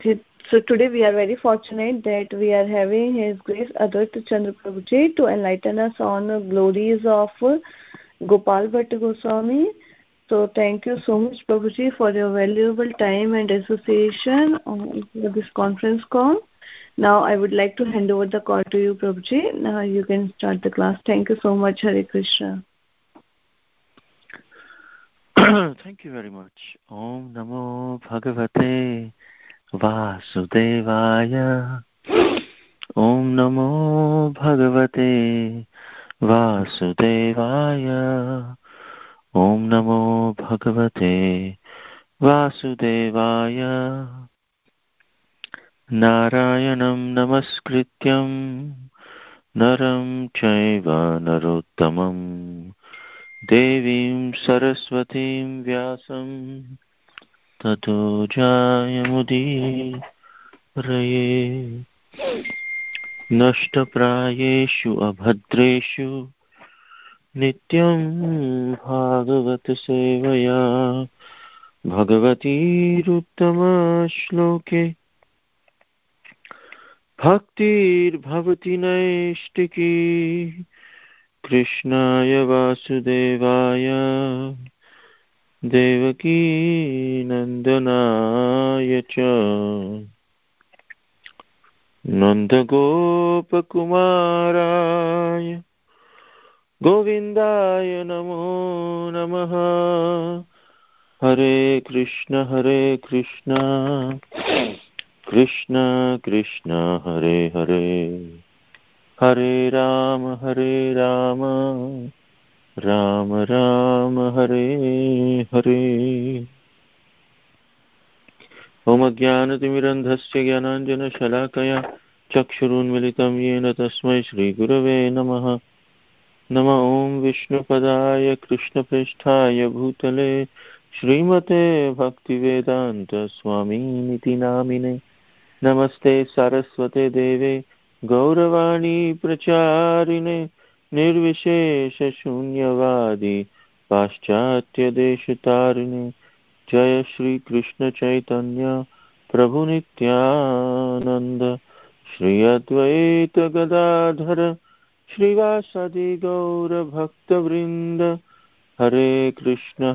So today we are very fortunate that we are having His Grace Advaita Chandra Prabhuji to enlighten us on the glories of Gopal Bhatta Goswami. So thank you so much, Prabhuji, for your valuable time and association for this conference call. Now I would like to hand over the call to you, Prabhuji. Now you can start the class. Thank you so much. Hare Krishna. Thank you very much. Om Namo Bhagavate Vasudevaya. Om Namo Bhagavate Vasudevaya. Om Namo Bhagavate Vasudevaya. Narayanam Namaskrityam Naram Chaiva Narottamam Devim Saraswatim Vyasam Tato Jayamudi Raye. Nashtaprayeshu abhadreshu Nityam Bhagavata Sevaya Bhagavati Ruttama Shloke Bhaktir Bhavati Naishtiki Krishnaya Vasudevaya Devaki Nandanaya Cha Nandagopakumaraya Govindaya Namo Namaha. Hare Krishna Krishna Krishna Hare Hare Hare Rama Rama Rama Hare Hare. Om Ajnanatimirandhasya Jnananjana Shalakaya Chakshurunmilitam Yena Tasmai Shri Gurave Namaha. Nama Om Vishnupadaya Krishna Prishthaya Bhutale Srimate Bhaktivedanta Swami Niti Namine. Namaste Saraswate Deve Gauravani Pracharine Nirvishesha Shunyavadi Paschatya Deshatarine. Jaya Shri Krishna Chaitanya Prabhu Nityananda Shri Advaita Gadadhara Shrivasadi Gaura Bhakta Vrinda. Hare Krishna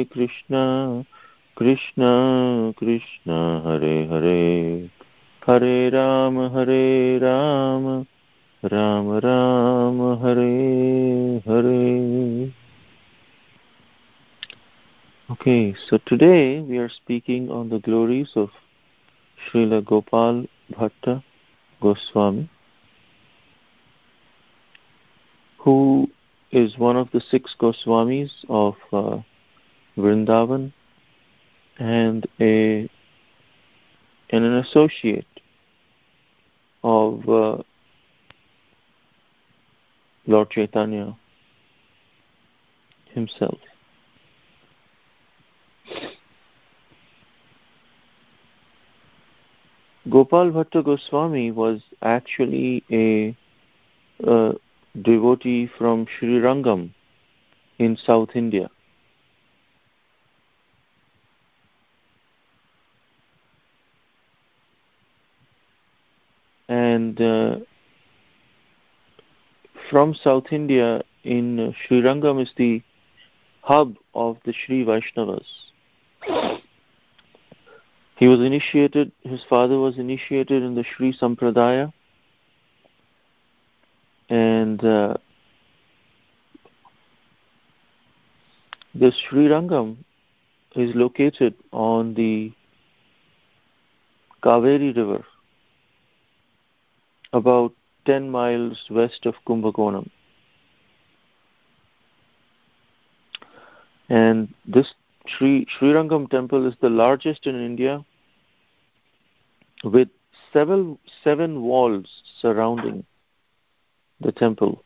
Krishna Krishna Hare Hare Hare Rama Rama Rama Hare Hare. Okay, so today we are speaking on the glories of Srila Gopal Bhatta Goswami, who is one of the 6 Goswamis of Vrindavan and an associate of Lord Chaitanya himself. Gopal Bhatta Goswami was actually a devotee from Sri Rangam in South India. And from South India in Sri Rangam is the hub of the Sri Vaishnavas. He was initiated, his father was initiated in the Sri Sampradaya, and the Sri Rangam is located on the Kaveri River, about 10 miles west of Kumbakonam. And this Sri Rangam temple is the largest in India, with seven walls surrounding the temple.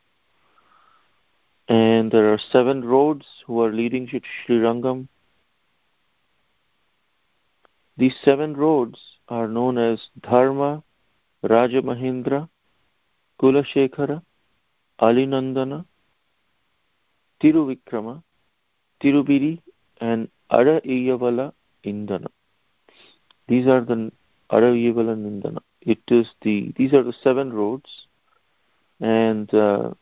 And there are 7 roads who are leading to Sri Rangam. These 7 roads are known as Dharma, Rajamahindra, Kulashekara, Alinandana, Tiruvikrama, Tirubiri, and Ada Iyavala Indana. These are the Arayivala Nindana. These are the 7 roads, and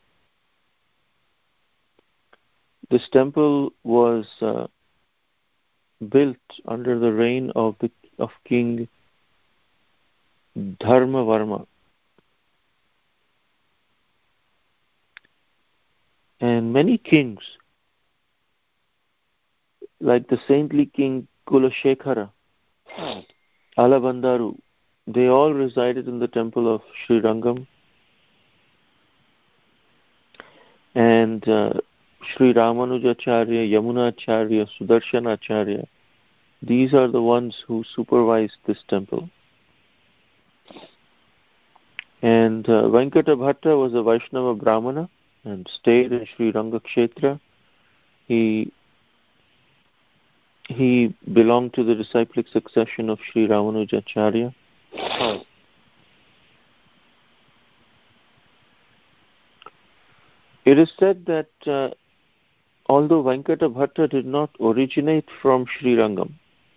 this temple was built under the reign of King Dharmavarma. And many kings, like the saintly king Kulashekara, Alabandaru, they all resided in the temple of Sri Rangam. And Sri Ramanujacharya, Yamunacharya, Sudarshanacharya, these are the ones who supervised this temple. And Venkata Bhatta was a Vaishnava Brahmana and stayed in Sri Ranga Kshetra. He belonged to the disciplic succession of Sri Ramanujacharya. It is said that although Venkata Bhatta did not originate from Sri Rangam,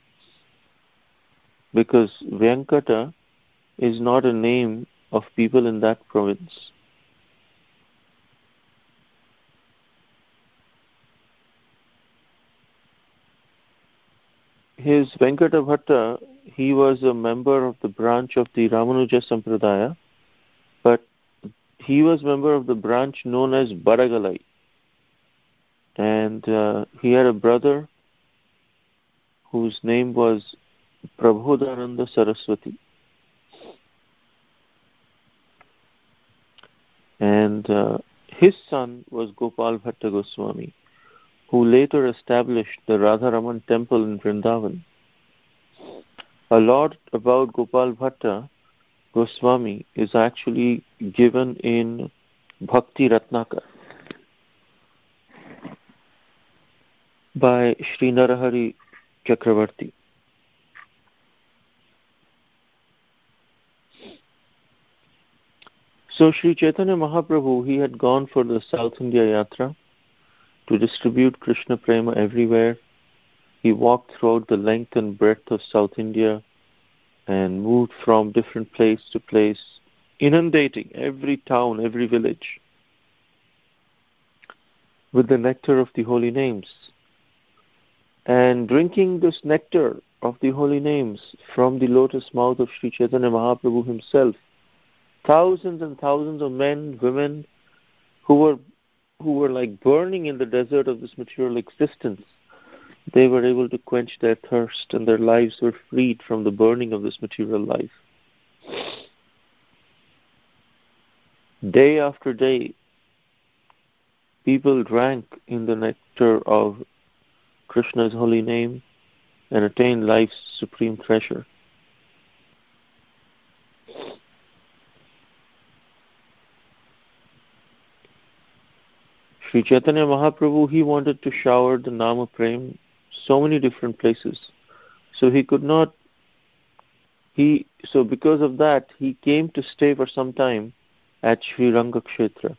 because Venkata is not a name of people in that province. His Venkata Bhatta, he was a member of the branch of the Ramanuja Sampradaya, but he was member of the branch known as Badagalai. And he had a brother whose name was Prabodhananda Saraswati. And his son was Gopal Bhatta Goswami, who later established the Radharaman temple in Vrindavan. A lot about Gopal Bhatta Goswami is actually given in Bhakti Ratnakar by Sri Narahari Chakravarti. So Sri Chaitanya Mahaprabhu, he had gone for the South India Yatra to distribute Krishna Prema everywhere. He walked throughout the length and breadth of South India and moved from different place to place, inundating every town, every village with the nectar of the holy names. And drinking this nectar of the holy names from the lotus mouth of Sri Chaitanya Mahaprabhu himself, thousands and thousands of men, women who were like burning in the desert of this material existence, they were able to quench their thirst, and their lives were freed from the burning of this material life. Day after day, people drank in the nectar of Krishna's holy name and attained life's supreme treasure. Sri Chaitanya Mahaprabhu, he wanted to shower the Nama Prem so many different places. So he could not, so because of that, he came to stay for some time at Sri Ranga Kshetra.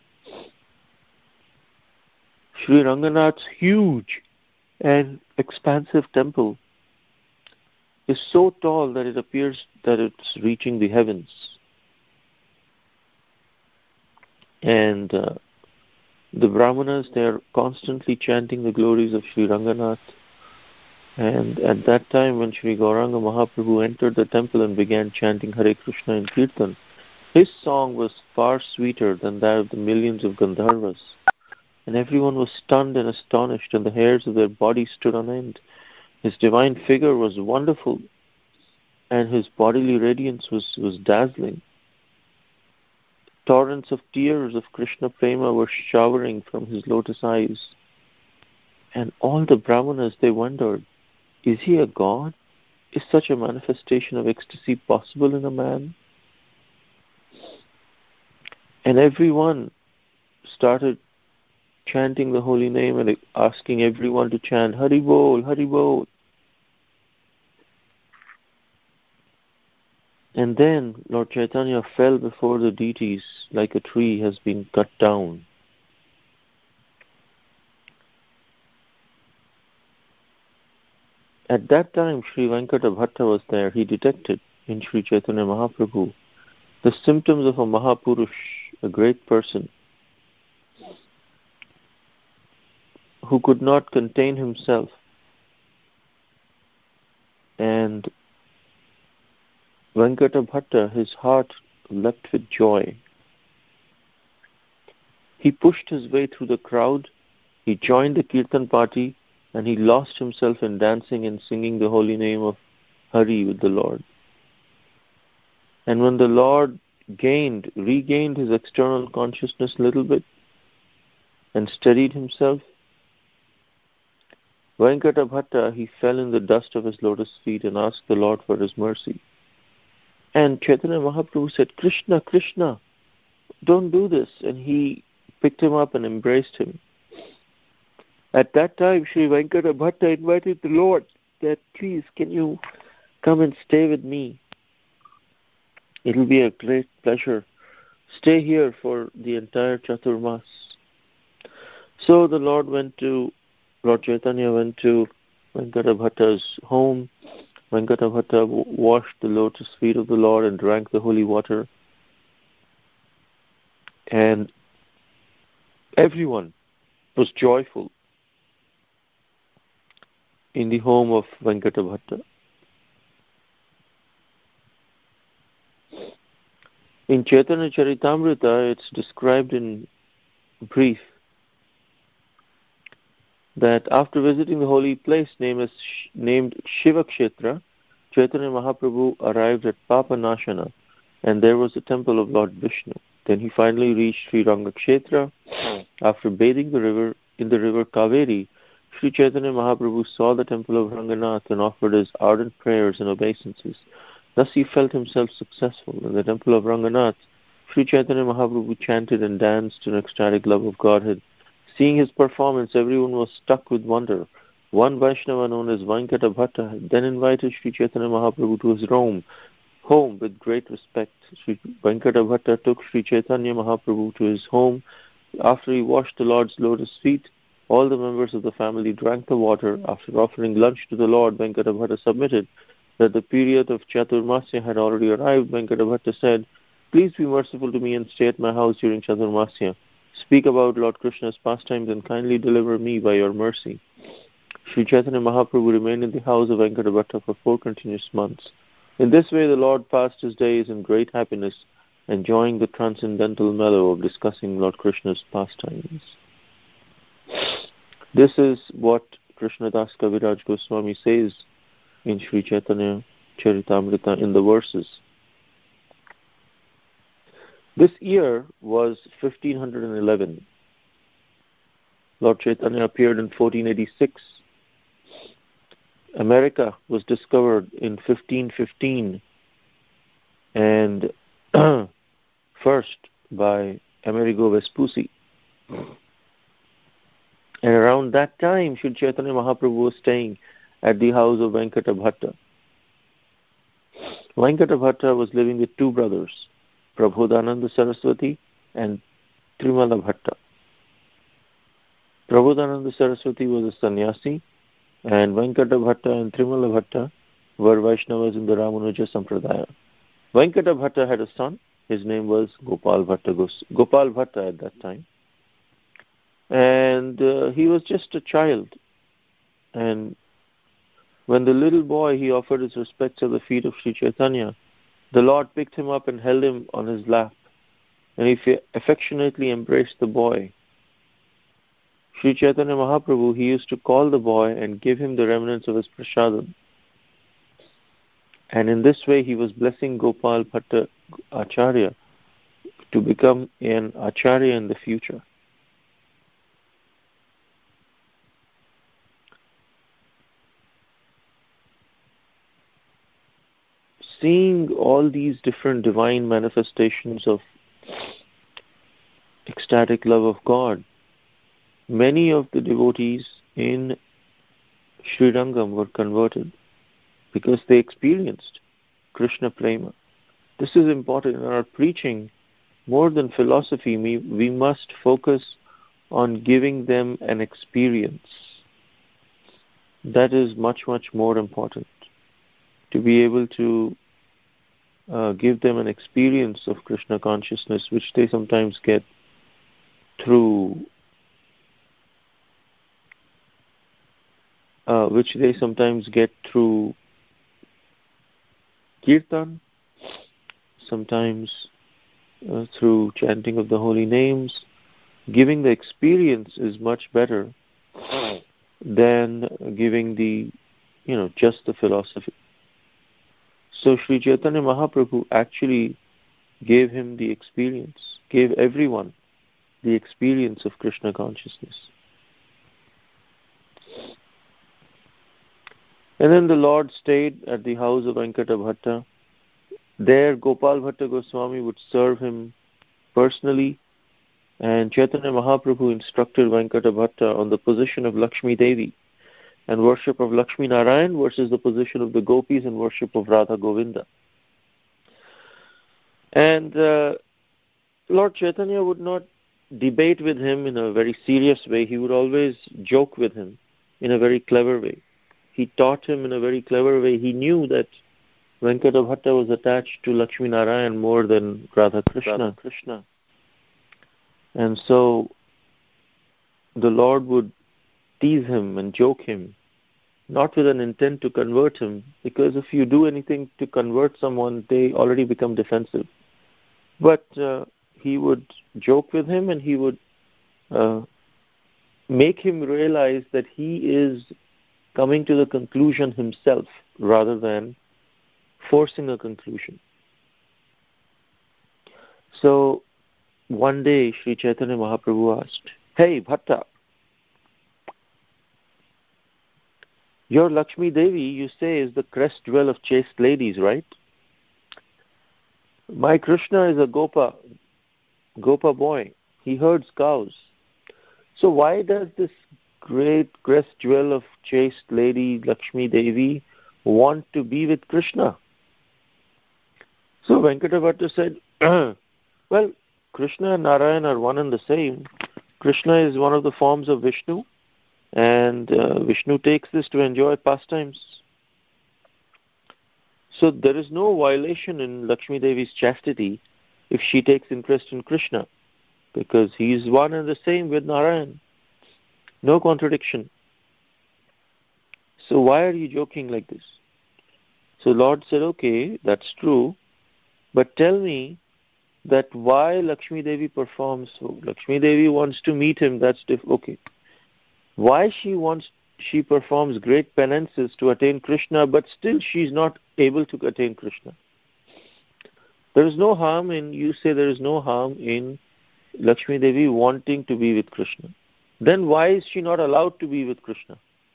Sri Ranganath's huge and expansive temple is so tall that it appears that it's reaching the heavens. And the Brahmanas, they are constantly chanting the glories of Sri Ranganath. And at that time, when Sri Gauranga Mahaprabhu entered the temple and began chanting Hare Krishna in Kirtan, his song was far sweeter than that of the millions of Gandharvas. And everyone was stunned and astonished, and the hairs of their bodies stood on end. His divine figure was wonderful, and his bodily radiance was dazzling. Torrents of tears of Krishna Prema were showering from his lotus eyes. And all the Brahmanas, they wondered, is he a god? Is such a manifestation of ecstasy possible in a man? And everyone started chanting the holy name and asking everyone to chant Hari Bol, Hari Bol. And then Lord Chaitanya fell before the deities like a tree has been cut down. At that time, Sri Venkata Bhatta was there. He detected in Sri Chaitanya Mahaprabhu, the symptoms of a Mahapurush, a great person, who could not contain himself, and Venkata Bhatta, his heart leapt with joy. He pushed his way through the crowd, he joined the Kirtan party, and he lost himself in dancing and singing the holy name of Hari with the Lord. And when the Lord regained his external consciousness a little bit and steadied himself, Venkata Bhatta, he fell in the dust of his lotus feet and asked the Lord for his mercy. And Chaitanya Mahaprabhu said, "Krishna, Krishna, don't do this." And he picked him up and embraced him. At that time, Sri Venkata Bhatta invited the Lord that, "Please, can you come and stay with me? It'll be a great pleasure. Stay here for the entire Chaturmas." So the Lord Chaitanya went to Venkata Bhatta's home. Venkata Bhatta washed the lotus feet of the Lord and drank the holy water. And everyone was joyful in the home of Venkata Bhatta. In Chaitanya Charitamrita, it's described in brief that after visiting the holy place named Shiva Kshetra, Chaitanya Mahaprabhu arrived at Papanashana, and there was the temple of Lord Vishnu. Then he finally reached Sri Ranga Kshetra. After bathing in the river Kaveri, Sri Chaitanya Mahaprabhu saw the temple of Ranganath and offered his ardent prayers and obeisances. Thus he felt himself successful. In the temple of Ranganath, Sri Chaitanya Mahaprabhu chanted and danced in ecstatic love of Godhead. Seeing his performance, everyone was struck with wonder. One Vaishnava known as Venkata Bhatta then invited Sri Chaitanya Mahaprabhu to his home with great respect. Sri Venkata Bhatta took Sri Chaitanya Mahaprabhu to his home. After he washed the Lord's lotus feet, all the members of the family drank the water. After offering lunch to the Lord, Venkata Bhatta submitted that the period of Chaturmasya had already arrived. Venkata Bhatta said, "Please be merciful to me and stay at my house during Chaturmasya. Speak about Lord Krishna's pastimes and kindly deliver me by your mercy." Sri Chaitanya Mahaprabhu remained in the house of Venkata Bhatta for 4 continuous months. In this way, the Lord passed his days in great happiness, enjoying the transcendental mellow of discussing Lord Krishna's pastimes. This is what Krishnadas Kaviraj Goswami says in Sri Chaitanya Charitamrita in the verses. This year was 1511. Lord Chaitanya appeared in 1486. America was discovered in 1515, and first by Amerigo Vespucci. And around that time, Sri Chaitanya Mahaprabhu was staying at the house of Venkata Bhatta. Venkata Bhatta was living with 2 brothers, Prabodhananda Saraswati and Trimala Bhatta. Prabodhananda Saraswati was a sannyasi, and Venkata Bhatta and Trimala Bhatta were Vaishnavas in the Ramanuja Sampradaya. Venkata Bhatta had a son. His name was Gopal Bhatta at that time. And he was just a child. And when the little boy, he offered his respects at the feet of Sri Chaitanya, the Lord picked him up and held him on his lap, and he affectionately embraced the boy. Sri Chaitanya Mahaprabhu, he used to call the boy and give him the remnants of his prasadam. And in this way, he was blessing Gopal Bhatta Acharya to become an Acharya in the future. Seeing all these different divine manifestations of ecstatic love of God, many of the devotees in Sri Rangam were converted because they experienced Krishna Prema. This is important in our preaching. More than philosophy, we must focus on giving them an experience. That is much, much more important. To be able to give them an experience of Krishna consciousness, which they sometimes get through kirtan, sometimes through chanting of the holy names. Giving the experience is much better than giving just the philosophy. So Sri Chaitanya Mahaprabhu actually gave him the experience, gave everyone the experience of Krishna consciousness. And then the Lord stayed at the house of Venkata Bhatta. There Gopal Bhatta Goswami would serve him personally, and Chaitanya Mahaprabhu instructed Venkata Bhatta on the position of Lakshmi Devi and worship of Lakshmi Narayan versus the position of the gopis and worship of Radha Govinda. And Lord Chaitanya would not debate with him in a very serious way. He would always joke with him in a very clever way. He taught him in a very clever way. He knew that Venkata Bhatta was attached to Lakshmi Narayan more than Radha Krishna. And so the Lord would tease him and joke him, not with an intent to convert him, because if you do anything to convert someone, they already become defensive. But he would joke with him, and he would make him realize that he is coming to the conclusion himself rather than forcing a conclusion. So one day Sri Chaitanya Mahaprabhu asked, "Hey Bhatta, your Lakshmi Devi, you say, is the crest jewel of chaste ladies, right? My Krishna is a Gopa boy. He herds cows. So why does this great crest jewel of chaste lady Lakshmi Devi want to be with Krishna?" So Venkata Bhatta said, well, Krishna and Narayan are one and the same. Krishna is one of the forms of Vishnu, and Vishnu takes this to enjoy pastimes. So there is no violation in Lakshmi Devi's chastity if she takes interest in Krishna, because he is one and the same with Narayan. No contradiction. So why are you joking like this? So Lord said, okay, that's true, but tell me that why Lakshmi Devi performs so. Lakshmi Devi wants to meet him, that's okay. Why she performs great penances to attain Krishna, but still she's not able to attain Krishna. There is no harm in Lakshmi Devi wanting to be with Krishna. Then why is she not allowed to be with Krishna?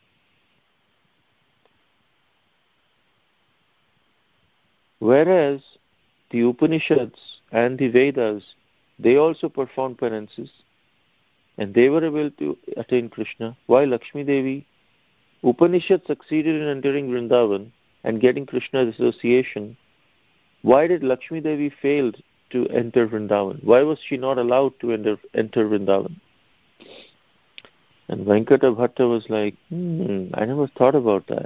Whereas the Upanishads and the Vedas, they also performed penances and they were able to attain Krishna. Why Lakshmi Devi? Upanishad succeeded in entering Vrindavan and getting Krishna's association. Why did Lakshmi Devi fail to enter Vrindavan? Why was she not allowed to enter Vrindavan? And Venkata Bhatta was like, I never thought about that.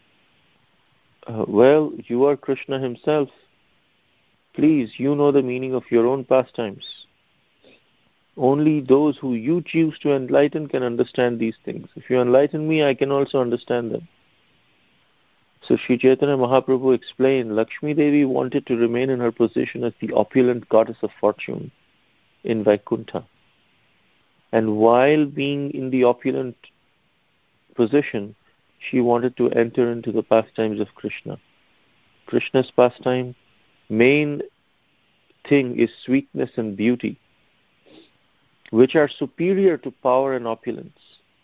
Well, you are Krishna himself. Please, you know the meaning of your own pastimes. Only those who you choose to enlighten can understand these things. If you enlighten me, I can also understand them. So Sri Chaitanya Mahaprabhu explained, Lakshmi Devi wanted to remain in her position as the opulent goddess of fortune in Vaikuntha. And while being in the opulent position, she wanted to enter into the pastimes of Krishna. Krishna's pastime, main thing is sweetness and beauty, which are superior to power and opulence.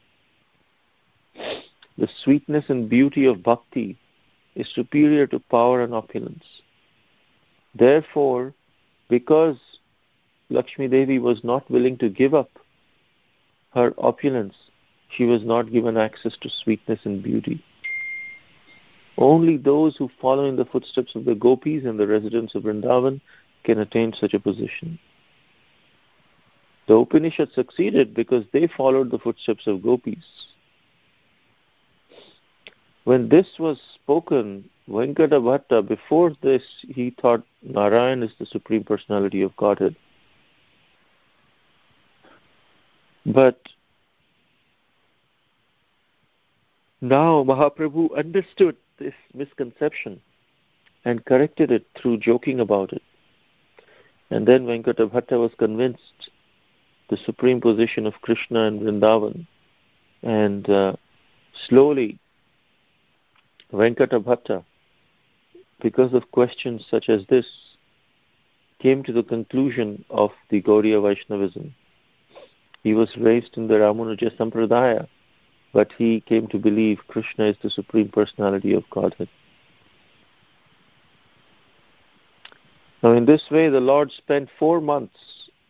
The sweetness and beauty of bhakti is superior to power and opulence. Therefore, because Lakshmi Devi was not willing to give up her opulence, she was not given access to sweetness and beauty. Only those who follow in the footsteps of the gopis and the residents of Vrindavan can attain such a position. The Upanishad succeeded because they followed the footsteps of gopis. When this was spoken Venkata Bhatta, before this, he thought Narayan is the Supreme Personality of Godhead. But now Mahaprabhu understood this misconception and corrected it through joking about it. And then Venkata Bhatta was convinced the supreme position of Krishna in Vrindavan. And slowly, Venkata Bhatta, because of questions such as this, came to the conclusion of the Gaudiya Vaishnavism. He was raised in the Ramanuja Sampradaya, but he came to believe Krishna is the Supreme Personality of Godhead. Now, in this way, the Lord spent 4 months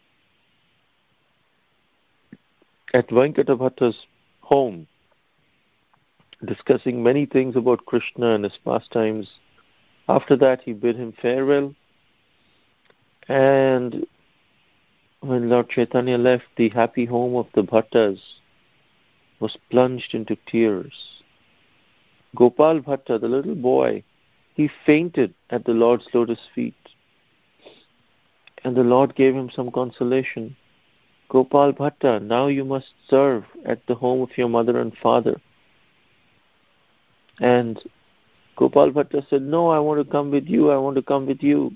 at Venkata Bhatta's home, discussing many things about Krishna and his pastimes. After that, he bid him farewell. And when Lord Chaitanya left, the happy home of the Bhattas was plunged into tears. Gopal Bhatta, the little boy, he fainted at the Lord's lotus feet. And the Lord gave him some consolation. Gopal Bhatta, now you must serve at the home of your mother and father. And Gopal Bhatta said, no, I want to come with you, I want to come with you.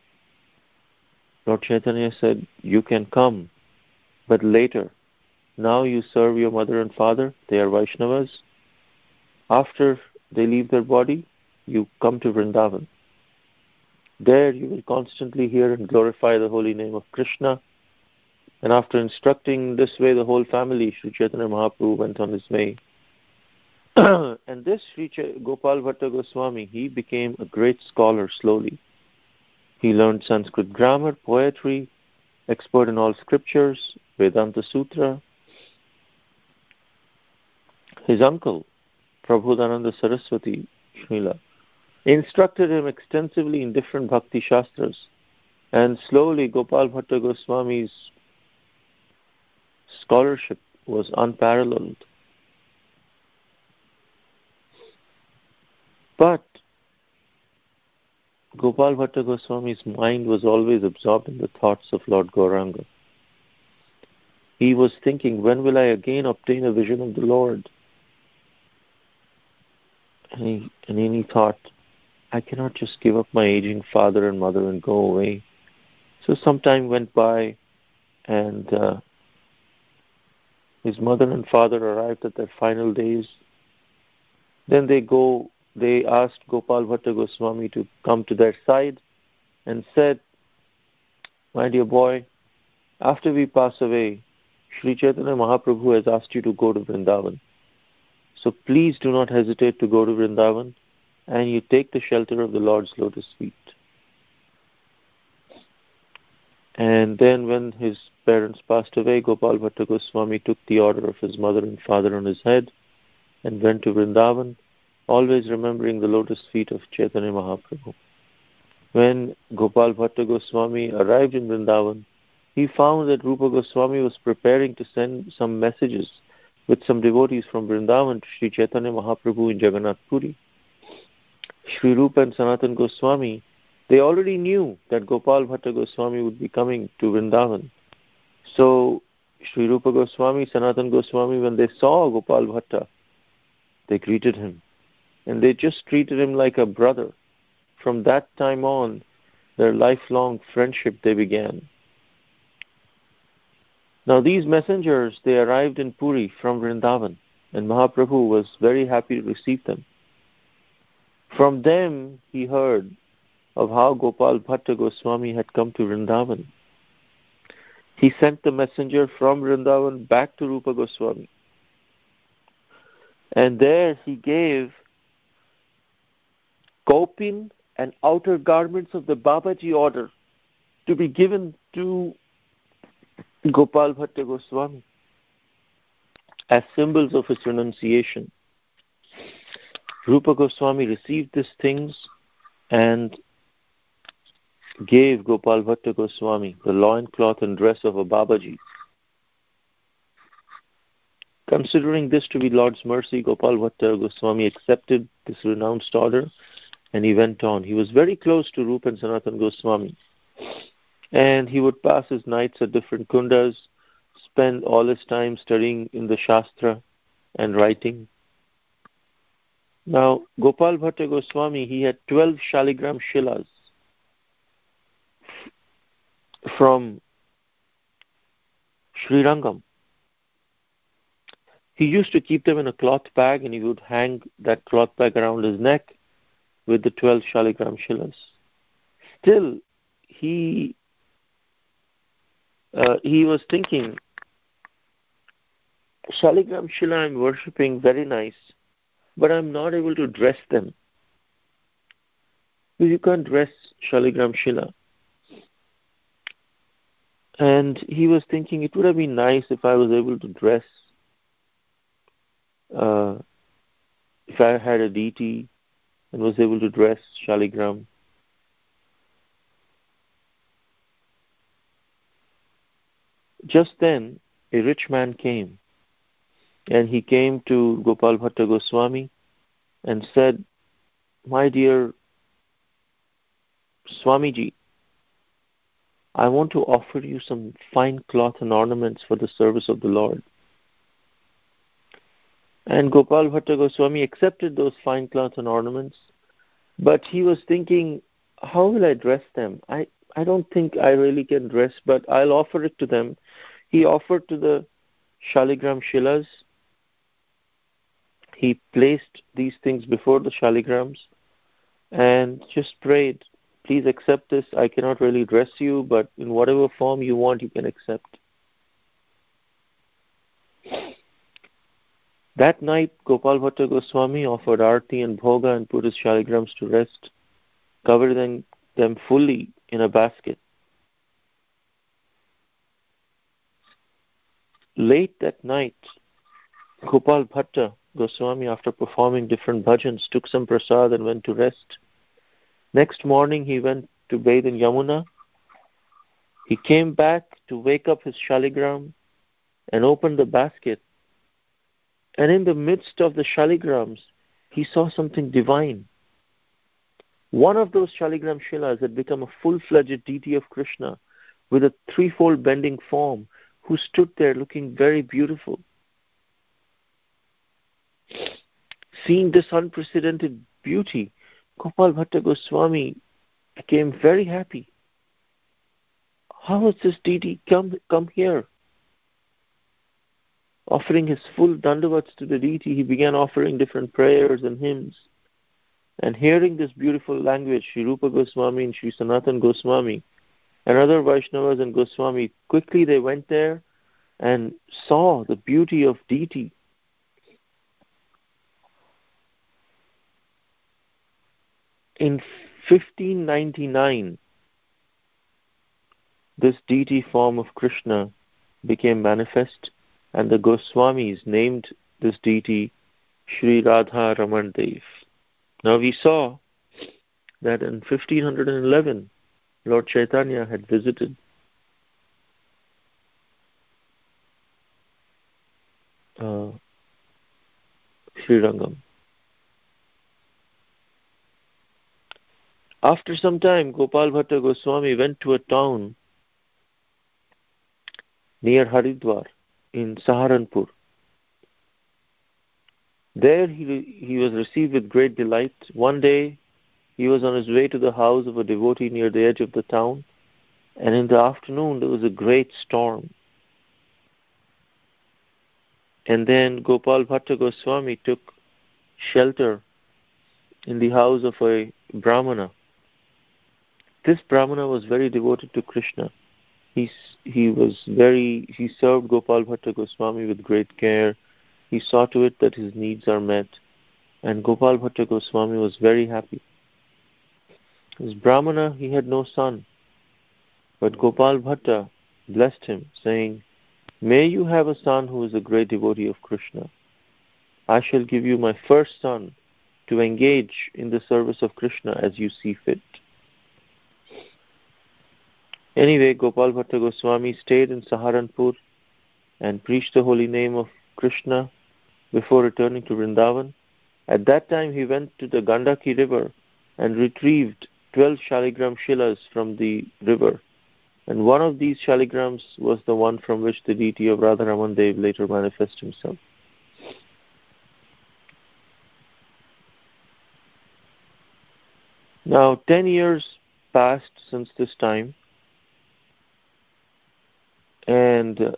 Lord Chaitanya said, you can come, but later. Now you serve your mother and father, they are Vaishnavas. After they leave their body, you come to Vrindavan. There you will constantly hear and glorify the holy name of Krishna. And after instructing this way the whole family, Sri Chaitanya Mahaprabhu went on his way. And this Gopal Bhatta Goswami, he became a great scholar slowly. He learned Sanskrit grammar, poetry, expert in all scriptures, Vedanta Sutra. His uncle, Prabodhananda Saraswati Srila, instructed him extensively in different bhakti shastras. And slowly Gopal Bhatta Goswami's scholarship was unparalleled. But Gopal Bhatta Goswami's mind was always absorbed in the thoughts of Lord Gauranga. He was thinking, when will I again obtain a vision of the Lord? And he thought, I cannot just give up my aging father and mother and go away. So some time went by, and his mother and father arrived at their final days. Then they asked Gopal Bhatta Goswami to come to their side and said, my dear boy, after we pass away, Sri Chaitanya Mahaprabhu has asked you to go to Vrindavan. So please do not hesitate to go to Vrindavan, and you take the shelter of the Lord's lotus feet. And then when his parents passed away, Gopal Bhatta Goswami took the order of his mother and father on his head and went to Vrindavan, always remembering the lotus feet of Chaitanya Mahaprabhu. When Gopal Bhatta Goswami arrived in Vrindavan, he found that Rupa Goswami was preparing to send some messages with some devotees from Vrindavan to Sri Chaitanya Mahaprabhu in Jagannath Puri. Sri Rupa and Sanatan Goswami, they already knew that Gopal Bhatta Goswami would be coming to Vrindavan. So Sri Rupa Goswami, Sanatan Goswami, when they saw Gopal Bhatta, they greeted him. And they just treated him like a brother. From that time on, their lifelong friendship they began. Now these messengers, they arrived in Puri from Vrindavan, and Mahaprabhu was very happy to receive them. From them, he heard of how Gopal Bhatta Goswami had come to Vrindavan. He sent the messenger from Vrindavan back to Rupa Goswami. And there he gave kaupin and outer garments of the Babaji order to be given to Gopal Bhatta Goswami as symbols of his renunciation. Rupa Goswami received these things and gave Gopal Bhatta Goswami the loincloth and dress of a Babaji. Considering this to be Lord's mercy, Gopal Bhatta Goswami accepted this renounced order And he went on. He was very close to Rupa and Sanatan Goswami. And he would pass his nights at different kundas, spend all his time studying in the Shastra and writing. Now, Gopal Bhatta Goswami, he had 12 Shaligram Shilas from Srirangam. He used to keep them in a cloth bag, and he would hang that cloth bag around his neck with the 12 Shaligram Shilas. Still, he was thinking, Shaligram Shila I'm worshipping, very nice, but I'm not able to dress them. Because you can't dress Shaligram Shila. And he was thinking it would have been nice if I was able to dress, if I had a deity and was able to dress Shaligram. Just then, a rich man came, and he came to Gopal Bhatta Goswami and said, "My dear Swamiji, I want to offer you some fine cloth and ornaments for the service of the Lord." And Gopal Bhatta Goswami accepted those fine cloth and ornaments, but he was thinking, how will I dress them? I don't think I really can dress, but I'll offer it to them. He offered to the Shaligram Shilas. He placed these things before the Shaligrams and just prayed, please accept this. I cannot really dress you, but in whatever form you want, you can accept. That night, Gopal Bhatta Goswami offered Arti and Bhoga and put his Shaligrams to rest, covering them fully in a basket. Late that night, Gopal Bhatta Goswami, after performing different bhajans, took some prasad and went to rest. Next morning, he went to bathe in Yamuna. He came back to wake up his Shaligram and opened the basket. And in the midst of the Shaligrams, he saw something divine. One of those Shaligram Shilas had become a full-fledged deity of Krishna with a threefold bending form, who stood there looking very beautiful. Seeing this unprecedented beauty, Gopal Bhatta Goswami became very happy. How has this deity come here? Offering his full dandavats to the deity, he began offering different prayers and hymns. And hearing this beautiful language, Sri Rupa Goswami and Sri Sanatan Goswami and other Vaishnavas and Goswami, quickly they went there and saw the beauty of deity. In 1599, this deity form of Krishna became manifest, and the Goswamis named this deity Sri Radha Raman Dev. Now we saw that in 1511, Lord Chaitanya had visited Srirangam. After some time, Gopal Bhatta Goswami went to a town near Haridwar in Saharanpur. There he was received with great delight. One day he was on his way to the house of a devotee near the edge of the town, and in the afternoon there was a great storm. And then Gopal Bhatta Goswami took shelter in the house of a Brahmana. This Brahmana was very devoted to Krishna. He served Gopal Bhatta Goswami with great care. He saw to it that his needs are met, and Gopal Bhatta Goswami was very happy. This Brahmana, he had no son, but Gopal Bhatta blessed him, saying, "May you have a son who is a great devotee of Krishna. I shall give you my first son to engage in the service of Krishna as you see fit." Anyway, Gopal Bhatta Goswami stayed in Saharanpur and preached the holy name of Krishna before returning to Vrindavan. At that time, he went to the Gandaki river and retrieved 12 Shaligram Shilas from the river. And one of these Shaligrams was the one from which the deity of Radharaman Dev later manifested himself. Now, 10 years passed since this time, and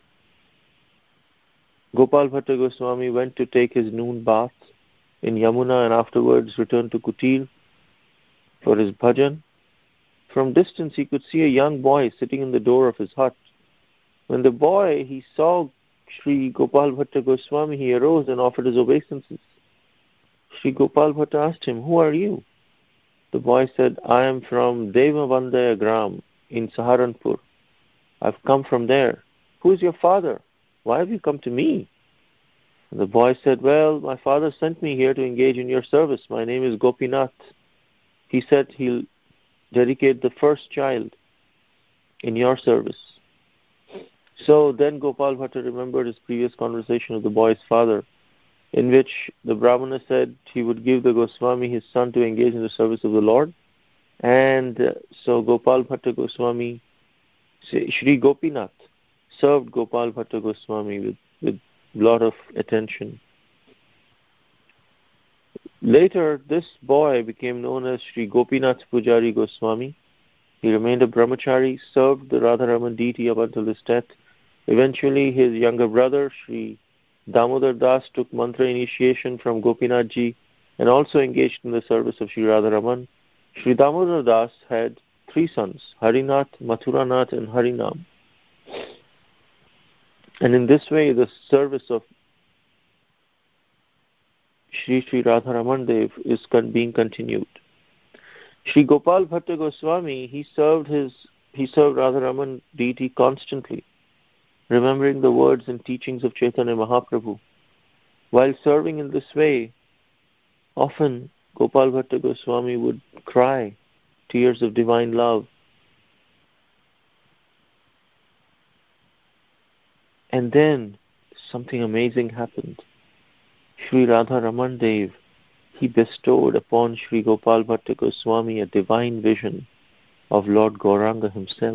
Gopal Bhatta Goswami went to take his noon bath in Yamuna and afterwards returned to Kutir for his bhajan. From distance he could see a young boy sitting in the door of his hut. When the boy he saw Sri Gopal Bhatta Goswami, he arose and offered his obeisances. Sri Gopal Bhatta asked him, "Who are you?" The boy said, "I am from Devavandaya Gram in Saharanpur. I've come from there." "Who is your father? Why have you come to me?" And the boy said, "Well, my father sent me here to engage in your service. My name is Gopinath. He said he'll dedicate the first child in your service." So then Gopal Bhatta remembered his previous conversation with the boy's father, in which the Brahmana said he would give the Goswami his son to engage in the service of the Lord. And so Gopal Bhatta Goswami, Shri Gopinath, served Gopal Bhatta Goswami with a lot of attention. Later, this boy became known as Shri Gopinath Pujari Goswami. He remained a brahmachari, served the Radharaman deity up until his death. Eventually, his younger brother, Shri Damodar Das, took mantra initiation from Gopinath ji and also engaged in the service of Shri Radharaman. Shri Damodar Das had 3 sons, Harinath, Mathuranath and Harinam. And in this way, the service of Shri Radharaman Dev is being continued. Shri Gopal Bhatta Goswami, he served Radharaman deity constantly, remembering the words and teachings of Chaitanya Mahaprabhu. While serving in this way, often Gopal Bhatta Goswami would cry tears of divine love. And then something amazing happened. Shri Radharaman Dev, he bestowed upon Shri Gopal Bhatta Goswami a divine vision of Lord Gauranga himself.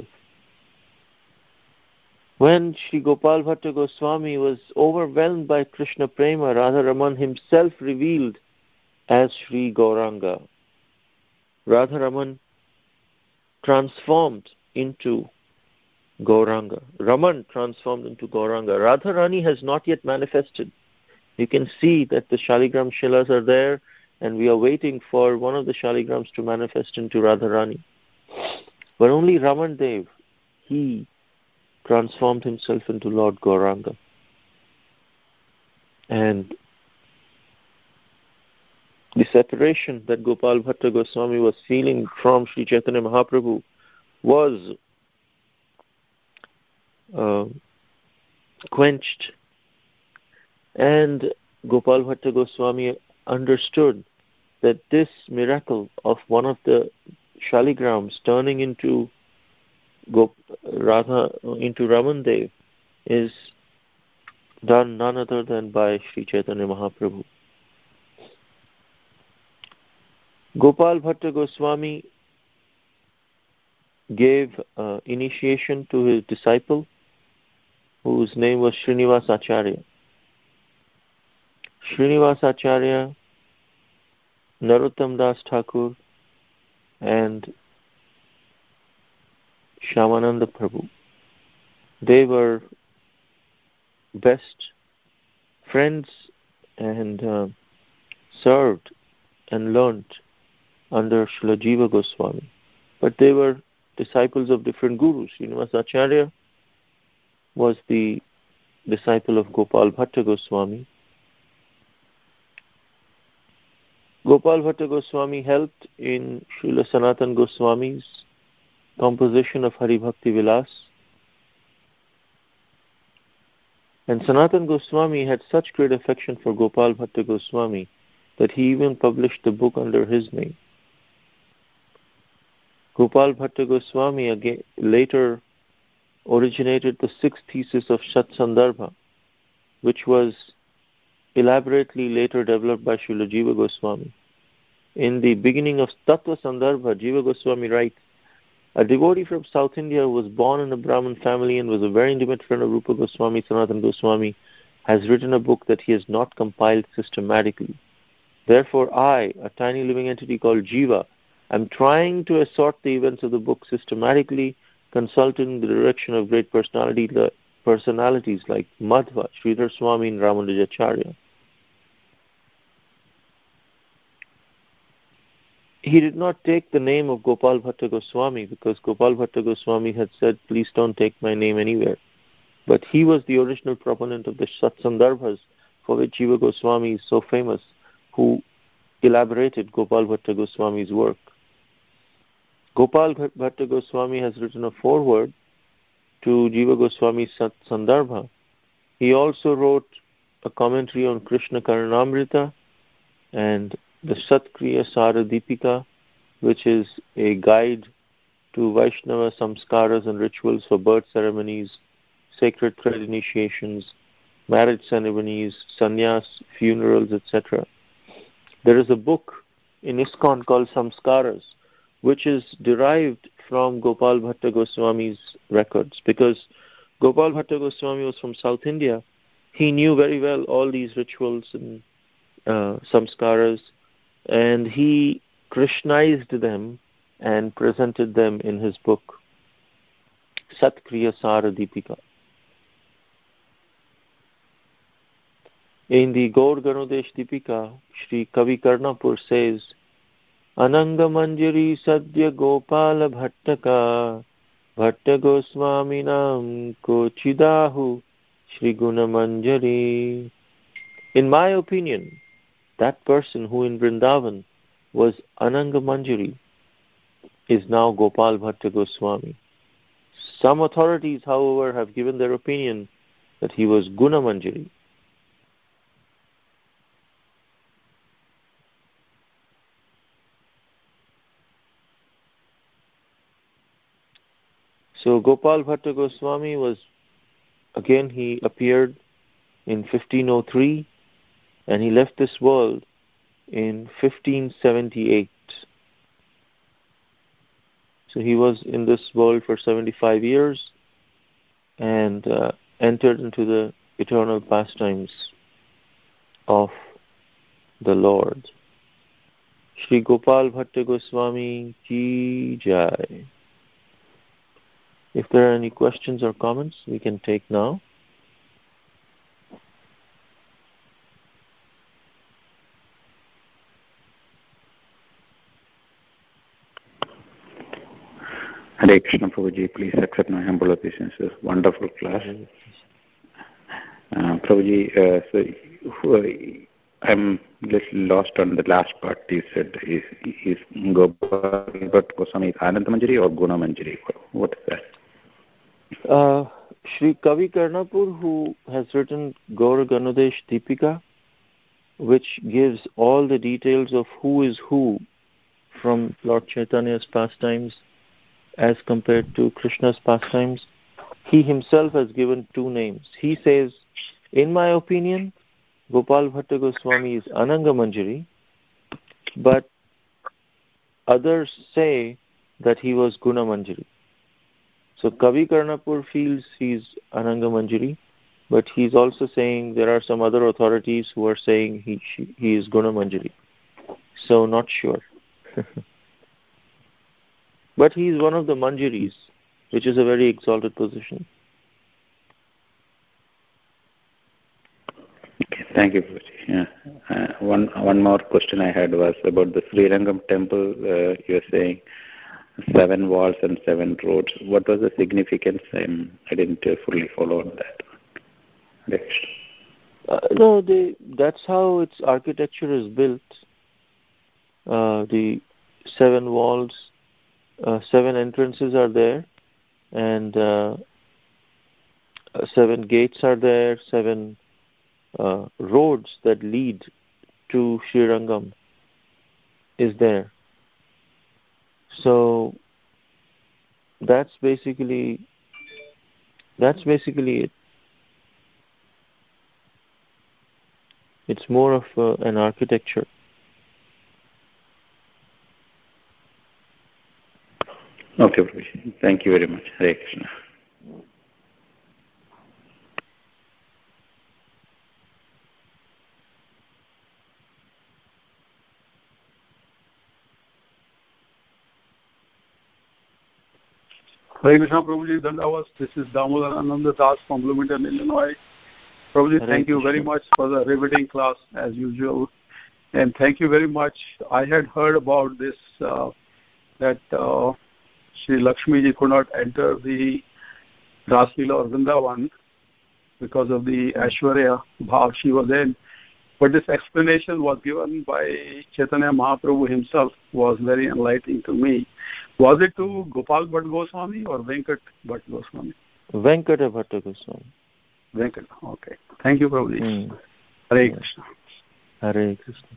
When Shri Gopal Bhatta Goswami was overwhelmed by Krishna Prema, Radharaman himself revealed as Shri Gauranga. Radharaman transformed into Gauranga. Raman transformed into Gauranga. Radharani has not yet manifested. You can see that the Shaligram Shilas are there, and we are waiting for one of the Shaligrams to manifest into Radharani. But only Raman Dev, he transformed himself into Lord Gauranga. And the separation that Gopal Bhatta Goswami was feeling from Sri Chaitanya Mahaprabhu was quenched, and Gopal Bhatta Goswami understood that this miracle of one of the Shaligrams turning into Raman Dev is done none other than by Sri Chaitanya Mahaprabhu. Gopal Bhatta Goswami gave initiation to his disciple, whose name was Srinivas Acharya. Srinivas Acharya, Narottam Das Thakur, and Shyamananda Prabhu, they were best friends and served and learnt under Srila Jiva Goswami. But they were disciples of different gurus. Srinivas Acharya was the disciple of Gopal Bhatta Goswami. Gopal Bhatta Goswami helped in Srila Sanatan Goswami's composition of Hari Bhakti Vilas. And Sanatan Goswami had such great affection for Gopal Bhatta Goswami that he even published the book under his name. Gopal Bhatta Goswami again later originated the 6th thesis of Shat Sandarbha, which was elaborately later developed by Srila Jiva Goswami. in the beginning of Tattva Sandarbha, Jiva Goswami writes, a devotee from South India who was born in a Brahmin family and was a very intimate friend of Rupa Goswami, Sanatana Goswami, has written a book that he has not compiled systematically. Therefore, I, a tiny living entity called Jiva, am trying to assort the events of the book systematically, consulting the direction of great personalities like Madhva, Sridhar Swami, and Ramanujacharya. He did not take the name of Gopal Bhatta Goswami because Gopal Bhatta Goswami had said, please don't take my name anywhere. But he was the original proponent of the Satsandarbhas, for which Jiva Goswami is so famous, who elaborated Gopal Bhatta Goswami's work. Gopal Bhatta Goswami has written a foreword to Jiva Goswami's Satsandarbha. He also wrote a commentary on Krishna Karnamrita and the Satkriya Sara Deepika, which is a guide to Vaishnava samskaras and rituals for birth ceremonies, sacred thread initiations, marriage ceremonies, sannyas, funerals, etc. There is a book in ISKCON called Samskaras, which is derived from Gopal Bhatta Goswami's records, because Gopal Bhatta Goswami was from South India. He knew very well all these rituals and samskaras, and he Krishnized them and presented them in his book Satkriya Sara Deepika. In the Gaur Ganudesh Deepika, Sri Kavi Karnapur says, Ananga Manjari Sadhya Gopala Bhattaka Bhatta Goswaminam Kochidahu Sri Guna Manjari. In my opinion, that person who in Vrindavan was Ananga Manjari is now Gopal Bhatta Goswami. Some authorities, however, have given their opinion that he was Guna Manjari. So Gopal Bhatta Goswami was, again, he appeared in 1503 and he left this world in 1578. So he was in this world for 75 years and entered into the eternal pastimes of the Lord. Shri Gopal Bhatta Goswami Ki Jai. If there are any questions or comments, we can take now. Hare Krishna Prabhuji, please accept my humble obeisances. Wonderful class. Prabhuji, I'm a little lost on the last part. You said, is Gopal Bhatta Goswami Ananda Manjari or Guna Manjari? What is that? Sri Kavi Karnapur, who has written Gaur Ganudesh Deepika, which gives all the details of who is who from Lord Chaitanya's pastimes as compared to Krishna's pastimes, he himself has given two names. He says, in my opinion, Gopal Bhatta Goswami is Ananga Manjari, but others say that he was Guna Manjari. So Kavi Karnapur feels he's Ananga Manjari, but he's also saying there are some other authorities who are saying he is Guna Manjari. So not sure. But he is one of the Manjaris, which is a very exalted position. Okay, thank you, Prabhuji. Yeah. One more question I had was about the Sri Rangam temple. You were saying 7 walls and 7 roads. What was the significance? I didn't fully follow on that. No, that's how its architecture is built. The 7 walls, 7 entrances are there, and 7 gates are there, 7 roads that lead to Sri Rangam is there. So that's basically it. It's more of an architecture. Okay, Prabhuji. Thank you very much. Hare Krishna. Hare Krishna, Prabhuji, Dandavas. This is Damodar Ananda Das from Bloomington, Illinois. Prabhuji, thank you very much for the riveting class as usual. And thank you very much. I had heard about this, that Sri Lakshmi ji could not enter the Raslila or Vrindavan because of the Aishwarya Bhav she was in. But this explanation was given by Chaitanya Mahaprabhu himself, was very enlightening to me. Was it to Gopal Bhatt Goswami or Venkat Bhatt Goswami? Venkata Bhatta Goswami. Venkat, okay. Thank you, Prabhuji. Hare Krishna. Hare Krishna.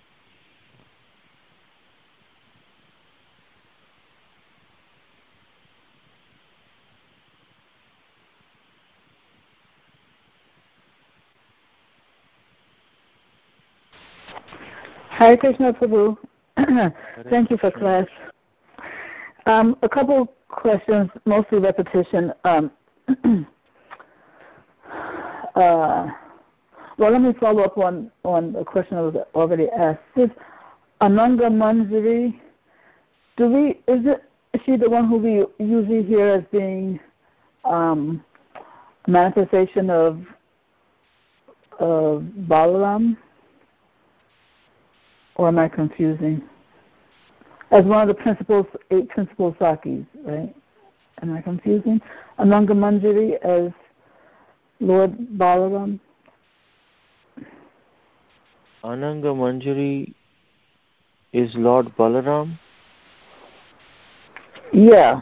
Hare Krishna, Prabhu. Thank you for class. A couple questions, mostly repetition. Well, let me follow up on a question that was already asked. This Ananga Manjari, is she the one who we usually hear as being manifestation of Balaram? Or am I confusing? As one of the 8 principal sakis, right? Am I confusing? Ananga Manjari as Lord Balaram? Ananga Manjari is Lord Balaram? Yeah.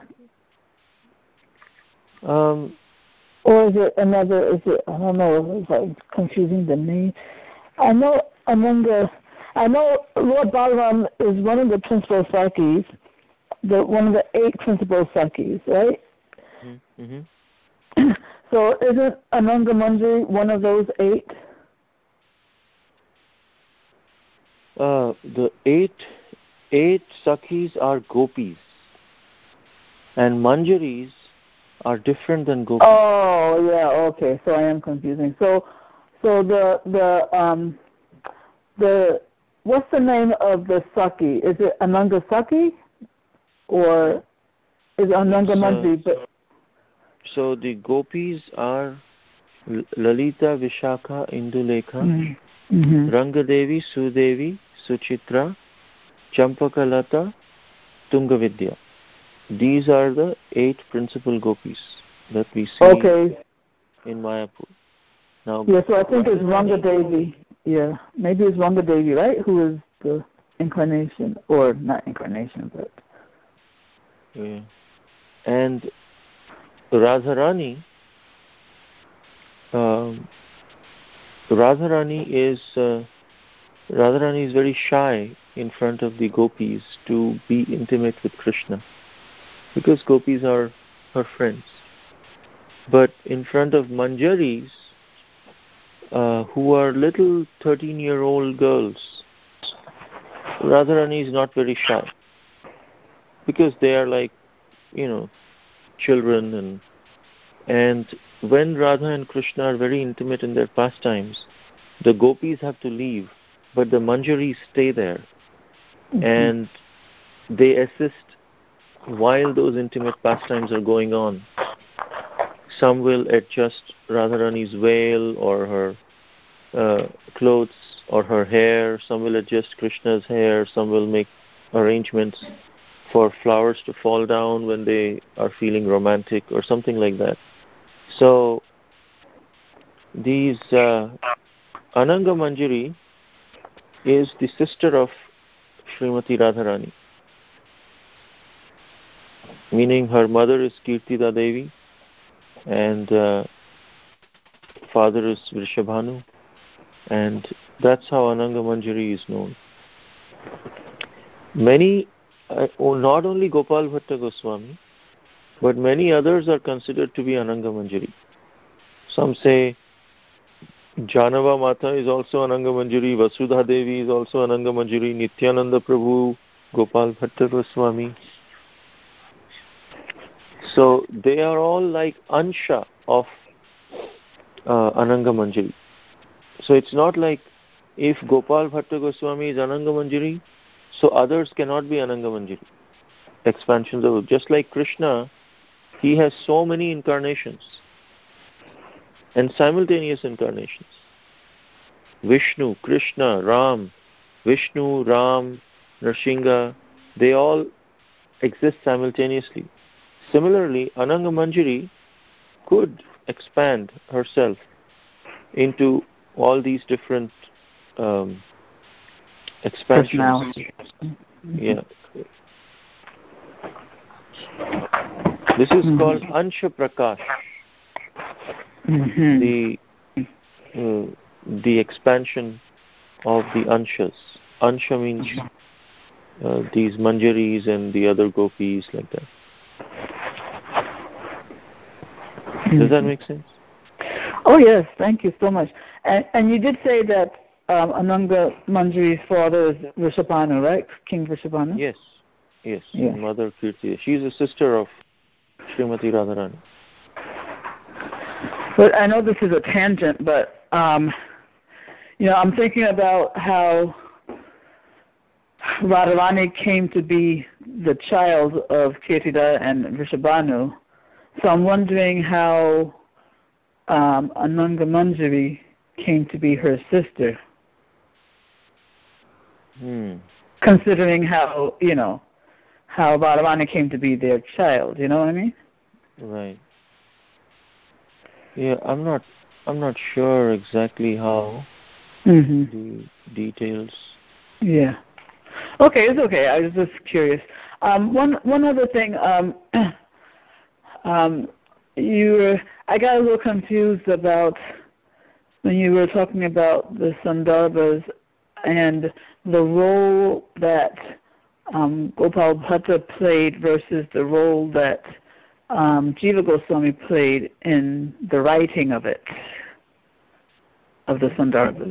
Or is it another, I don't know, it's like confusing the name. I know Lord Balaram is one of the principal sakis, one of the 8 principal sakis, right? Mm-hmm. So isn't Ananga Manjari one of those 8? The eight sakis are gopis, and manjaris are different than gopis. Oh yeah, okay. So I am confusing. So the what's the name of the saki? Is it Ananga Saki, or is it Ananga Manjari? So the gopis are Lalita, Vishakha, Indulekha, Rangadevi, Sudevi, Suchitra, Champakalata, Tungavidya. These are the 8 principal gopis that we see in Mayapur. Now, yeah, so I think it's Rangadevi. Yeah, maybe it's Rangadevi, right? Who is the incarnation, or not incarnation, but... Yeah. And Radharani, Radharani is very shy in front of the gopis to be intimate with Krishna, because gopis are her friends. But in front of manjaris, who are little 13-year-old girls, Radharani is not very shy, because they are like, children, and when Radha and Krishna are very intimate in their pastimes, the gopis have to leave, but the manjaris stay there, and they assist while those intimate pastimes are going on. Some will adjust Radharani's veil or her clothes or her hair. Some will adjust Krishna's hair. Some will make arrangements for flowers to fall down when they are feeling romantic or something like that. So these Ananga Manjari is the sister of Srimati Radharani, meaning her mother is Kirtida Devi and father is Vrishabhanu, and that's how Ananga Manjari is known. Many, not only Gopal Bhatta Goswami, but many others are considered to be Ananga Manjari. Some say Janava Mata is also Ananga Manjari, Vasudha Devi is also Ananga Manjari, Nityananda Prabhu, Gopal Bhatta Goswami. So they are all like Ansha of Ananga Manjari. So it's not like if Gopal Bhatta Goswami is Ananga Manjari, so others cannot be Ananga Manjari. Expansions of, just like Krishna, he has so many incarnations and simultaneous incarnations. Vishnu, Krishna, Ram, Vishnu, Ram, Nrsimha, they all exist simultaneously. Similarly, Ananga Manjari could expand herself into all these different expansions. Yeah. This is called Ansha Prakash. The expansion of the Anshas. Ansha means these Manjaris and the other gopis, like that. Does that make sense? Oh yes, thank you so much. And you did say that Ananga Manjari's father is Vrishabhanu, right? King Vrishabhanu? Yes. Mother Kirti. She's a sister of Srimati Radharani. But I know this is a tangent, but I'm thinking about how Radharani came to be the child of Kirtida and Vrishabhanu. So I'm wondering how Ananga Manjari came to be her sister. Considering how Radharani came to be their child, you know what I mean? Right. Yeah, I'm not sure exactly how the details. Yeah. Okay, it's okay. I was just curious. One other thing. I got a little confused about when you were talking about the Sandarbhas and the role that Gopal Bhatta played versus the role that Jiva Goswami played in the writing of the Sandarbhas.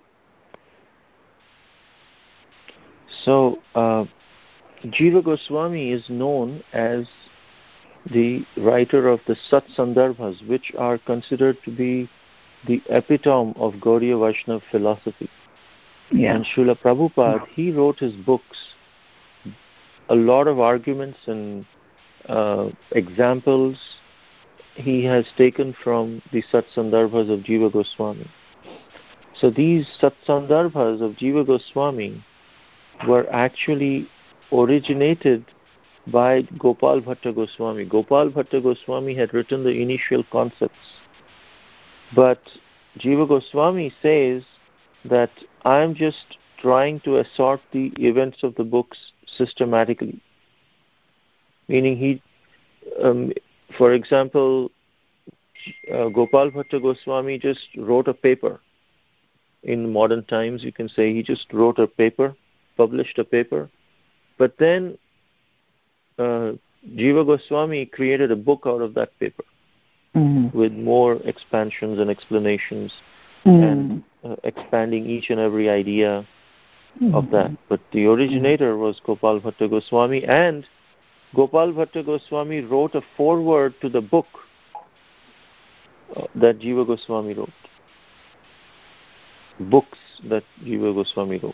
So, Jiva Goswami is known as the writer of the Sat Sandarbhas, which are considered to be the epitome of Gaudiya Vaishnava philosophy. Yeah. And Srila Prabhupada, he wrote his books, a lot of arguments and examples he has taken from the Sat Sandarbhas of Jiva Goswami. So these Sat Sandarbhas of Jiva Goswami were actually originated by Gopal Bhatta Goswami. Gopal Bhatta Goswami had written the initial concepts, but Jiva Goswami says that I am just trying to assort the events of the books systematically. Meaning he, for example, Gopal Bhatta Goswami just wrote a paper. In modern times, you can say he just wrote a paper, published a paper, but then Jiva Goswami created a book out of that paper with more expansions and explanations and expanding each and every idea of that. But the originator was Gopal Bhatta Goswami, and Gopal Bhatta Goswami wrote a foreword to the book that Jiva Goswami wrote. Books that Jiva Goswami wrote.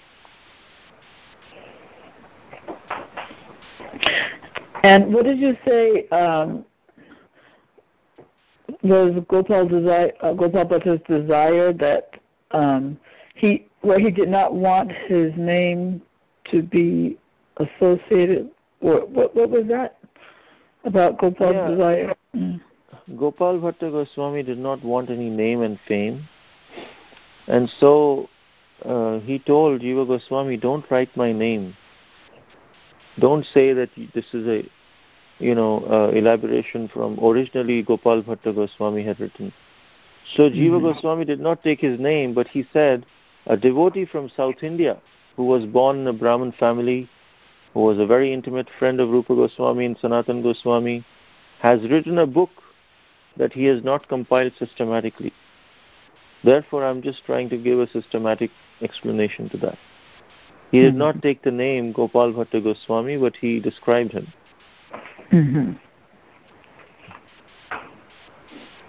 And what did you say was Gopal Bhatta's desire that he did not want his name to be associated? What was that about Gopal's desire? Gopal Bhatta Goswami did not want any name and fame, and so he told Jiva Goswami, "Don't write my name. Don't say that this is a elaboration from originally Gopal Bhatta Goswami had written." So Jiva Goswami did not take his name, but he said, a devotee from South India who was born in a Brahmin family, who was a very intimate friend of Rupa Goswami and Sanatan Goswami, has written a book that he has not compiled systematically. Therefore, I'm just trying to give a systematic explanation to that. He did not take the name Gopal Bhatta Goswami, but he described him.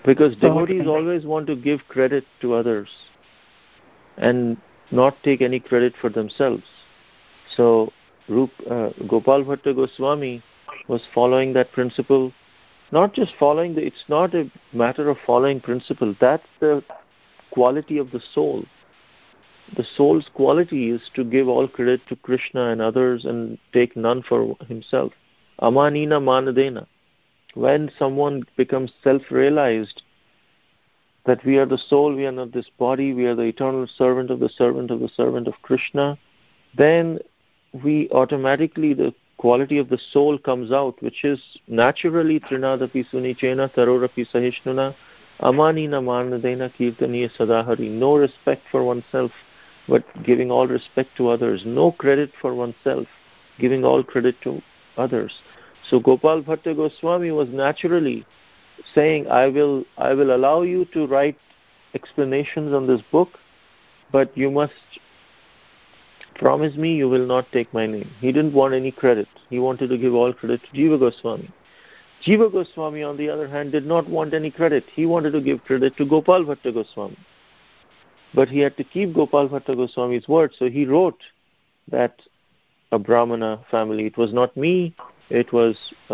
Because devotees always want to give credit to others and not take any credit for themselves. So Gopal Bhatta Goswami was following that principle, not just following it's not a matter of following principle. That's the quality of the soul. The soul's quality is to give all credit to Krishna and others and take none for himself. Amanina manadena. When someone becomes self-realized that we are the soul, we are not this body, we are the eternal servant of the servant of the servant of Krishna, then we automatically, the quality of the soul comes out, which is naturally trinadapi sunichena tarorapi sahishnuna amanina manadena kirtaniya sadahari. No respect for oneself, but giving all respect to others. No credit for oneself, giving all credit to others. So Gopal Bhatta Goswami was naturally saying, I will allow you to write explanations on this book, but you must promise me you will not take my name. He didn't want any credit. He wanted to give all credit to Jiva Goswami. Jiva Goswami, on the other hand, did not want any credit. He wanted to give credit to Gopal Bhatta Goswami. But he had to keep Gopal Bhatta Goswami's word, so he wrote that a Brahmana family. It was not me, it was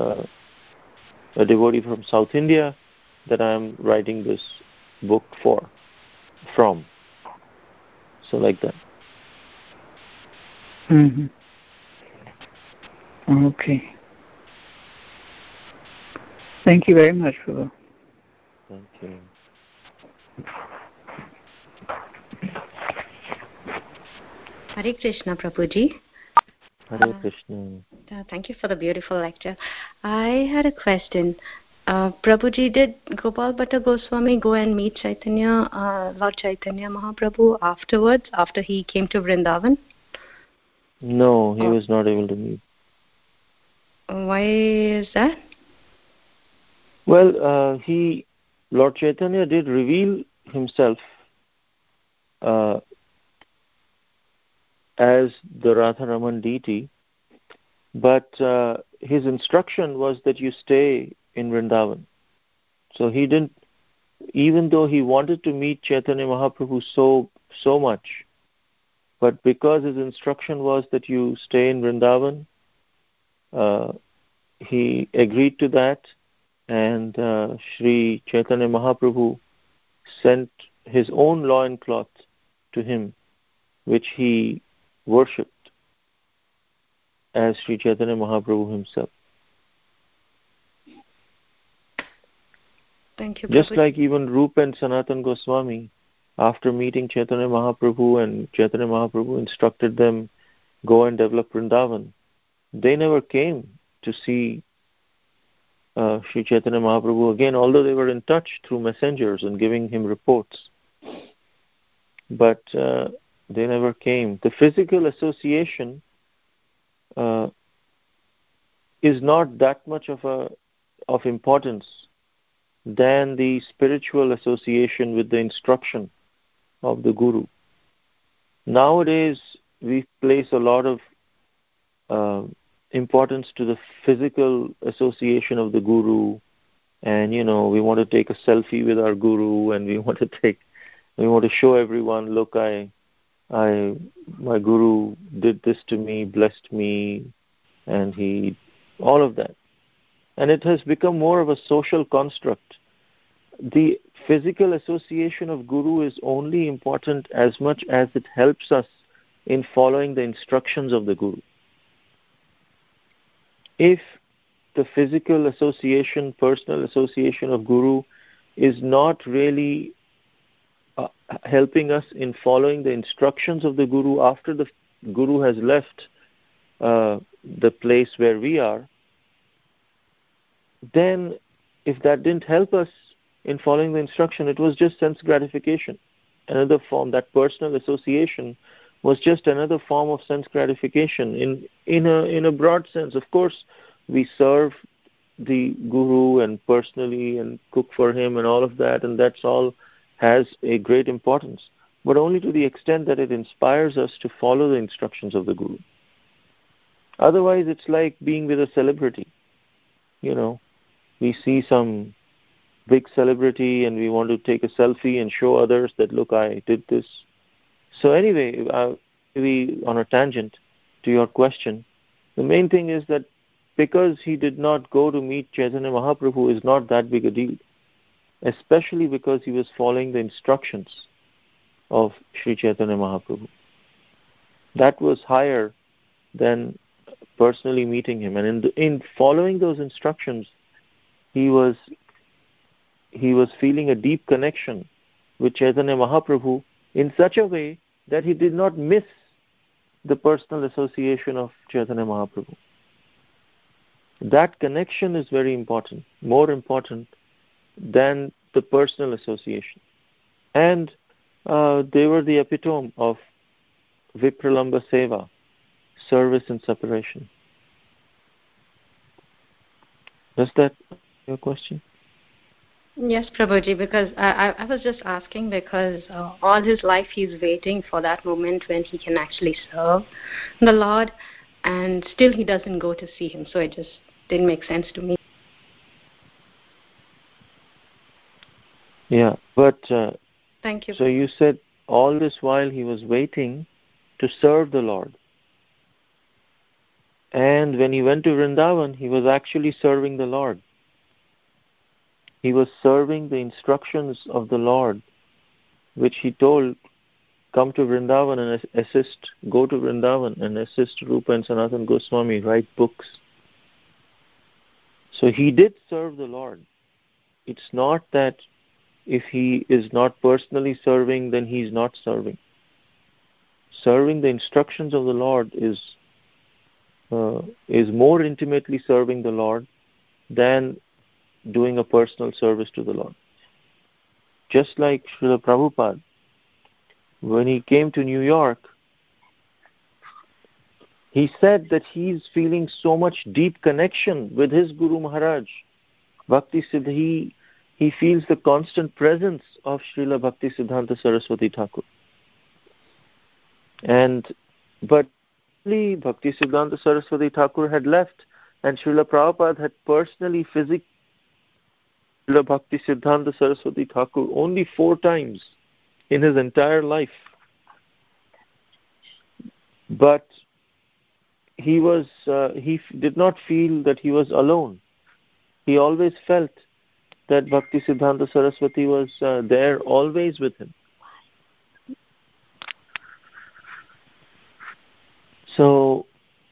a devotee from South India that I am writing this book from. So like that. Mm-hmm. Okay. Thank you very much, Prabhu. Thank you. Hare Krishna, Prabhuji. Hare Krishna. Thank you for the beautiful lecture. I had a question. Prabhuji, did Gopal Bhatta Goswami go and meet Chaitanya, Lord Chaitanya Mahaprabhu afterwards, after he came to Vrindavan? No, he was not able to meet. Why is that? Well, Lord Chaitanya did reveal himself as the Radharaman deity, but his instruction was that you stay in Vrindavan. So he didn't, even though he wanted to meet Chaitanya Mahaprabhu so much, but because his instruction was that you stay in Vrindavan, he agreed to that, and Sri Chaitanya Mahaprabhu sent his own loincloth to him, which he worshipped as Sri Chaitanya Mahaprabhu himself. Thank you, Just Prabhuji. like even Rupa and Sanatan Goswami, after meeting Chaitanya Mahaprabhu, and Chaitanya Mahaprabhu instructed them, go and develop Vrindavan, they never came to see Sri Chaitanya Mahaprabhu again, although they were in touch through messengers and giving him reports. But they never came. The physical association is not that much of importance than the spiritual association with the instruction of the Guru. Nowadays, we place a lot of importance to the physical association of the Guru, and we want to take a selfie with our Guru, and we want to show everyone, look, my Guru did this to me, blessed me, and all of that. And it has become more of a social construct. The physical association of Guru is only important as much as it helps us in following the instructions of the Guru. If the physical association, personal association of Guru is not really helping us in following the instructions of the Guru after the Guru has left the place where we are, then if that didn't help us in following the instruction, it was just sense gratification. Another form, that personal association was just another form of sense gratification in a broad sense. Of course, we serve the Guru and personally and cook for him and all of that, and that's all has a great importance, but only to the extent that it inspires us to follow the instructions of the Guru. Otherwise, it's like being with a celebrity. We see some big celebrity and we want to take a selfie and show others that, look, I did this. So anyway, maybe on a tangent to your question, the main thing is that because he did not go to meet Chaitanya Mahaprabhu is not that big a deal, especially because he was following the instructions of Sri Chaitanya Mahaprabhu. That was higher than personally meeting him. And in following those instructions, he was feeling a deep connection with Chaitanya Mahaprabhu in such a way that he did not miss the personal association of Chaitanya Mahaprabhu. That connection is very important, more important than the personal association. And they were the epitome of Vipralamba Seva, service and separation. Does that answer your question? Yes, Prabhuji, because I was just asking because all his life he's waiting for that moment when he can actually serve the Lord, and still he doesn't go to see him. So it just didn't make sense to me. Yeah, but thank you. So you said all this while he was waiting to serve the Lord. And when he went to Vrindavan, he was actually serving the Lord. He was serving the instructions of the Lord, which he told, come to Vrindavan and assist, go to Vrindavan and assist Rupa and Sanatana Goswami, write books. So he did serve the Lord. It's not that if he is not personally serving, then he is not serving. Serving the instructions of the Lord is more intimately serving the Lord than doing a personal service to the Lord. Just like Srila Prabhupada, when he came to New York, he said that he's feeling so much deep connection with his Guru Maharaj. Bhakti Siddha, he feels the constant presence of Srila Bhakti Siddhanta Saraswati Thakur. But Bhakti Siddhanta Saraswati Thakur had left, and Srila Prabhupada had personally, physically Srila Bhakti Siddhanta Saraswati Thakur only 4 times in his entire life. But he did not feel that he was alone. He always felt that Bhakti Siddhanta Saraswati was there always with him. So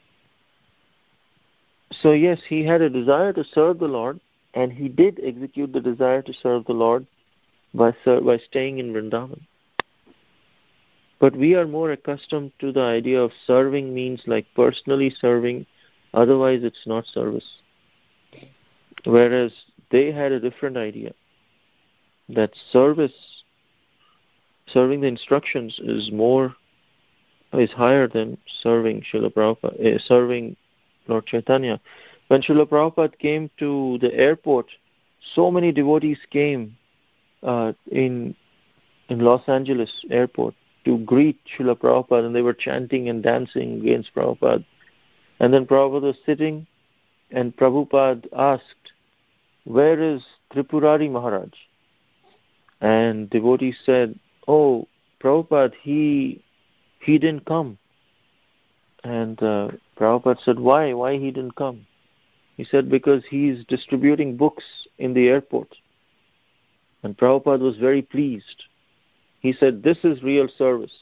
yes, he had a desire to serve the Lord, and he did execute the desire to serve the Lord by staying in Vrindavan. But we are more accustomed to the idea of serving means like personally serving, otherwise it's not service. Whereas they had a different idea, that serving the instructions is higher than serving Srila Prabhupada, serving Lord Chaitanya. When Srila Prabhupada came to the airport, so many devotees came in Los Angeles airport to greet Srila Prabhupada, and they were chanting and dancing against Prabhupada. And then Prabhupada was sitting, and Prabhupada asked, where is Tripurari Maharaj? And devotees said, oh, Prabhupada, he didn't come. And Prabhupada said, why? Why he didn't come? He said, because he's distributing books in the airport. And Prabhupada was very pleased. He said, this is real service.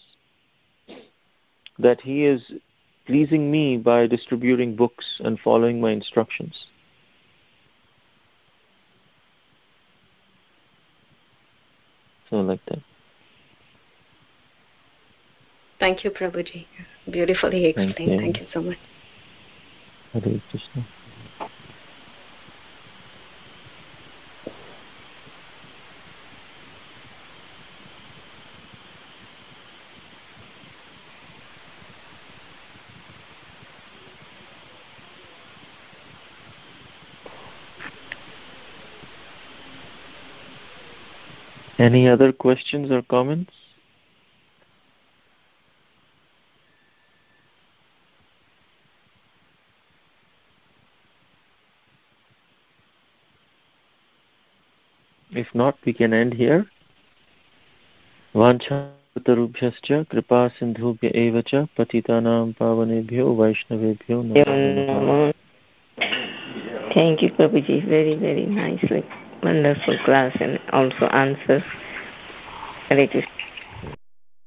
That he is pleasing me by distributing books and following my instructions. So like that. Thank you, Prabhuji. Beautifully explained. Thank you so much. Hare Krishna. Any other questions or comments? If not, we can end here. Vanchatarubhyascha kripa sindhubhya eva cha patitanam pavanebhyo vaishnavebhyo namo. Thank you, Prabhuji. Very, very nice, wonderful class and also answers. Hare Krishna.